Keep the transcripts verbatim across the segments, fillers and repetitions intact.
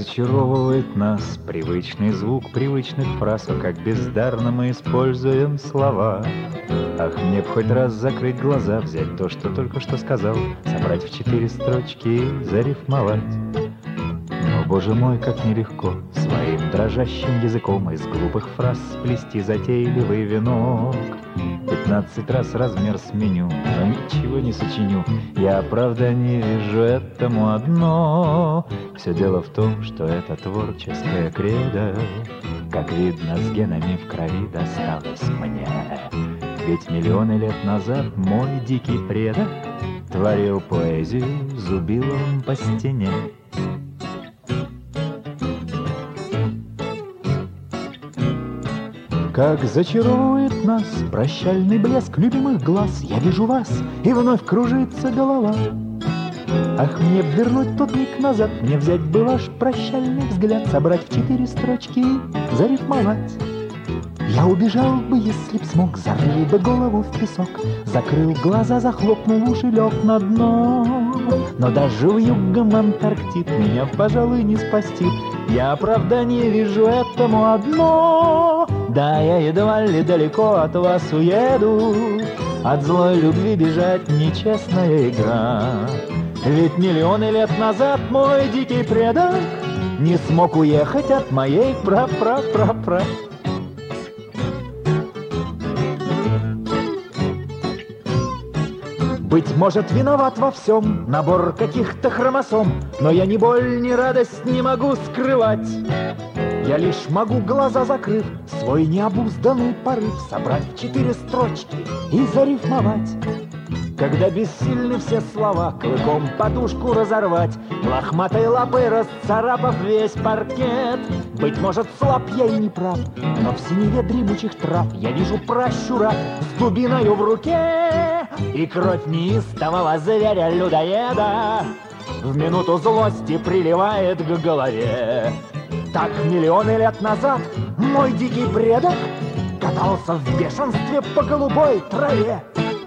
зачаровывает нас привычный звук привычных фраз, а как бездарно мы используем слова. Ах, мне б хоть раз закрыть глаза, взять то, что только что сказал, собрать в четыре строчки и зарифмовать. Но, боже мой, как нелегко своим дрожащим языком из глупых фраз сплести затейливый венок. Пятнадцать раз размер сменю, но ничего не сочиню. Я, правда, не вижу этому одно. Все дело в том, что это творческое кредо, как видно, с генами в крови досталось мне. Ведь миллионы лет назад мой дикий предок творил поэзию зубилом по стене. Как зачаровывает нас прощальный блеск любимых глаз, я вижу вас, и вновь кружится голова. Ах, мне б вернуть тот миг назад, мне взять бы ваш прощальный взгляд, собрать в четыре строчки и зарифмовать. Я убежал бы, если б смог, зарыл бы голову в песок, закрыл глаза, захлопнул уши, лег на дно. Но даже в югом Антарктид меня, пожалуй, не спасти. Я оправдание вижу этому одно. Да, я едва ли далеко от вас уеду, от злой любви бежать нечестная игра. Ведь миллионы лет назад мой дикий предок не смог уехать от моей пра-пра-пра-пра. Быть может, виноват во всем набор каких-то хромосом, но я ни боль, ни радость не могу скрывать. Я лишь могу, глаза закрыв, свой необузданный порыв собрать в четыре строчки и зарифмовать. Когда бессильны все слова, клыком подушку разорвать, лохматой лапой расцарапав весь паркет. Быть может, слаб я и не прав, но в синеве дремучих трав я вижу пращура с дубиною в руке и кровь неистового зверя-людоеда в минуту злости приливает к голове. Так миллионы лет назад мой дикий предок катался в бешенстве по голубой траве.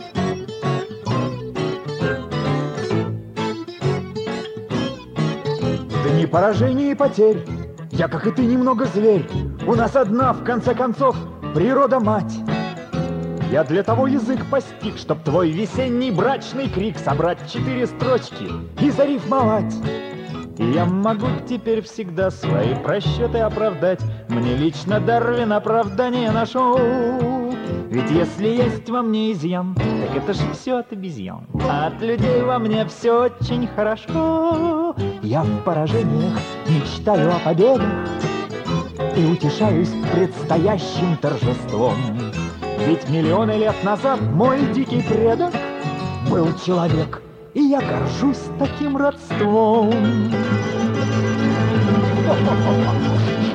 В дни поражений и потерь я, как и ты, немного зверь. У нас одна, в конце концов, природа-мать. Я для того язык постиг, чтоб твой весенний брачный крик собрать в четыре строчки и зарифмовать. И я могу теперь всегда свои просчеты оправдать. Мне лично Дарвин оправдание нашел. Ведь если есть во мне изъян, так это ж все от обезьян. А от людей во мне все очень хорошо. Я в поражениях мечтаю о победах и утешаюсь предстоящим торжеством. Ведь миллионы лет назад мой дикий предок был человек, и я горжусь таким родством.